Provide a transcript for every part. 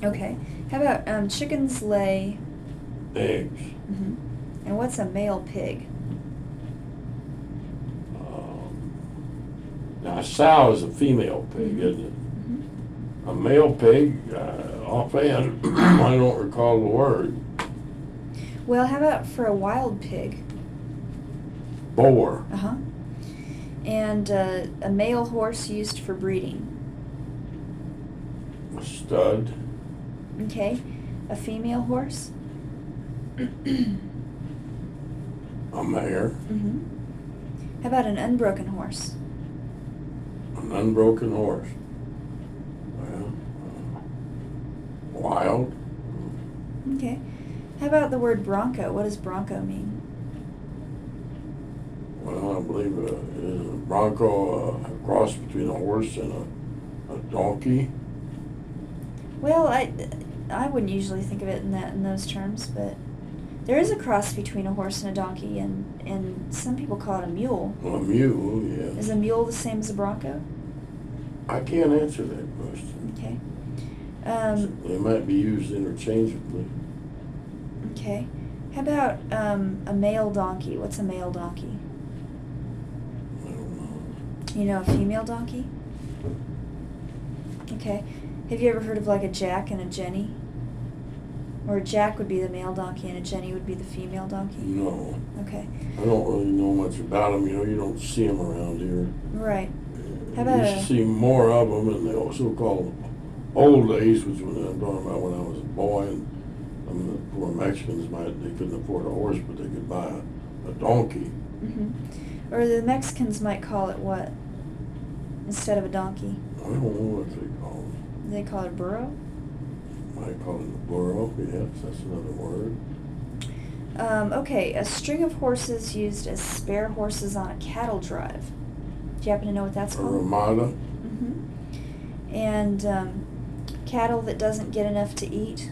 Okay. How about chickens lay... Eggs. Mm-hmm. And what's a male pig? Now, a sow is a female pig, isn't it? Mm-hmm. A male pig, offhand, I don't recall the word. Well, how about for a wild pig? Boar. Uh-huh. And a male horse used for breeding? A stud. Okay. A female horse? A mare. Mm-hmm. How about an unbroken horse? An unbroken horse. Well, wild. Okay. How about the word bronco? What does bronco mean? Well, I believe it is a bronco, a cross between a horse and a donkey. Well, I wouldn't usually think of it in those terms, but there is a cross between a horse and a donkey, and some people call it a mule. A mule, yeah. Is a mule the same as a bronco? I can't answer that question. Okay. They might be used interchangeably. Okay. How about a male donkey? What's a male donkey? I don't know. You know a female donkey? Okay. Have you ever heard of like a Jack and a Jenny? Or a Jack would be the male donkey and a Jenny would be the female donkey? No. Okay. I don't really know much about them. You know, you don't see them around here. Right. How You about used to see more of them in the so-called old days, which was I'm talking about when I was a boy, and some of the poor Mexicans they couldn't afford a horse, but they could buy a donkey. Mm-hmm. Or the Mexicans might call it what? Instead of a donkey? I don't know what they call them. They call it a burro? Might call it a burro, yes, that's another word. Okay, a string of horses used as spare horses on a cattle drive. Do you happen to know what that's A called? ramada. Mm-hmm. And cattle that doesn't get enough to eat.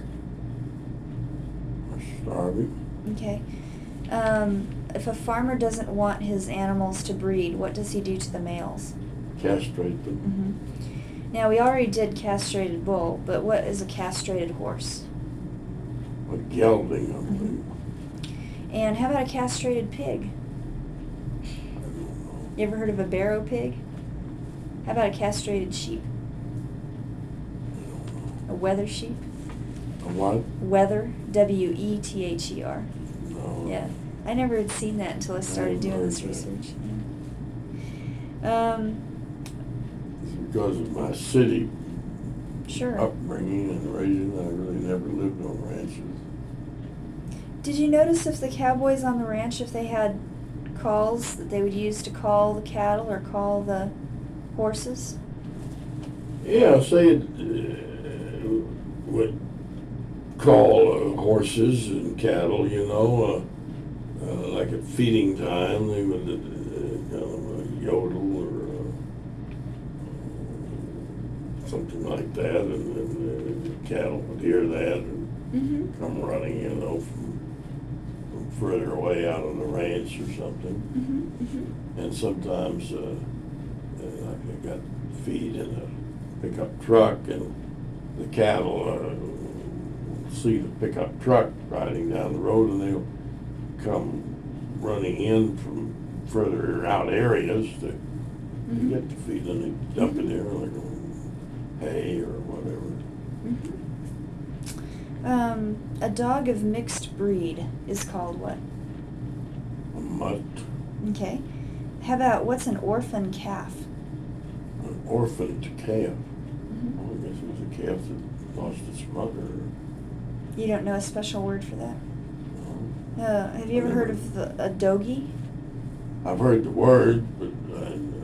Starving. Okay. If a farmer doesn't want his animals to breed, what does he do to the males? Castrate them. Mm-hmm. Now, we already did castrated bull, but what is a castrated horse? A gelding, I believe. And how about a castrated pig? I don't know. You ever heard of a barrow pig? How about a castrated sheep? I don't know. A wether sheep? A what? Wether, W-E-T-H-E-R. No. Yeah. I never had seen that until I started doing this research. Yeah. It's because of my city Sure. upbringing and raising. I really never lived on ranches. Did you notice if the cowboys on the ranch, if they had calls that they would use to call the cattle or call the horses? Yeah, say it would call horses and cattle, you know, like at feeding time, they would kind of yodel or something like that, and the cattle would hear that and Mm-hmm. come running, you know, from further away out on the ranch or something. Mm-hmm. Mm-hmm. And sometimes like they got feed in a pickup truck, and the cattle see the pickup truck riding down the road, and they'll come running in from further out areas to get the feed, and they dump it there like hay or whatever. Mm-hmm. A dog of mixed breed is called what? A mutt. Okay. How about what's an orphan calf? An orphaned calf. Mm-hmm. Well, I guess it was a calf that lost its mother. You don't know a special word for that? No. Have you ever heard of a dogie? I've heard the word, but